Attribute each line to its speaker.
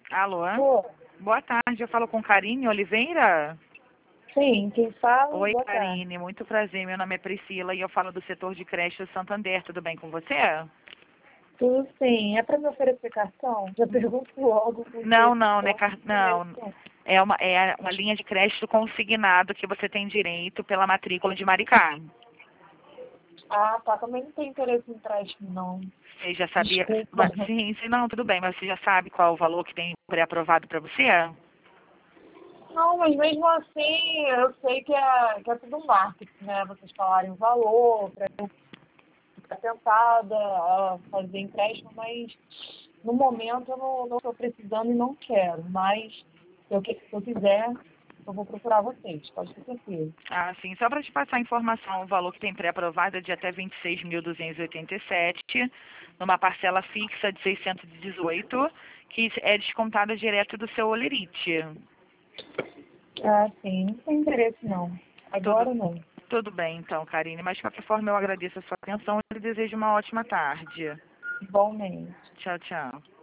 Speaker 1: Alô?
Speaker 2: Pô,
Speaker 1: Boa tarde, eu falo com Karine Oliveira?
Speaker 2: sim, quem fala?
Speaker 1: Oi,
Speaker 2: Boa tarde.
Speaker 1: Karine, muito prazer. Meu nome é Priscila e eu falo do setor de creche do Santander. Tudo bem com você?
Speaker 2: Tudo sim. É para me oferecer cartão? Já pergunto logo, porque
Speaker 1: Não, não, né?
Speaker 2: eu não conheço.
Speaker 1: Não. É uma linha de crédito consignado que você tem direito pela matrícula de Maricá.
Speaker 2: Ah, tá. Também não tem interesse em empréstimo, não.
Speaker 1: Você já sabia?
Speaker 2: Desculpa.
Speaker 1: Sim, sim, não, tudo bem, mas você já sabe qual é o valor que tem pré-aprovado para você?
Speaker 2: Não, mas mesmo assim, eu sei que é tudo marketing, né? Vocês falarem o valor, para eu ficar tentada a fazer empréstimo, mas no momento eu não estou precisando e não quero. Mas se eu quiser, eu vou procurar vocês, pode ter certeza.
Speaker 1: Ah, sim. Só para te passar a informação, o valor que tem pré-aprovado é de até 26.287, numa parcela fixa de 618, que é descontada direto do seu Olerite.
Speaker 2: Ah, sim, não tem interesse não.
Speaker 1: Tudo,
Speaker 2: Agora não.
Speaker 1: tudo bem, então, Karine. Mas, de qualquer forma, eu agradeço a sua atenção e lhe desejo uma ótima tarde.
Speaker 2: Igualmente.
Speaker 1: Tchau, tchau.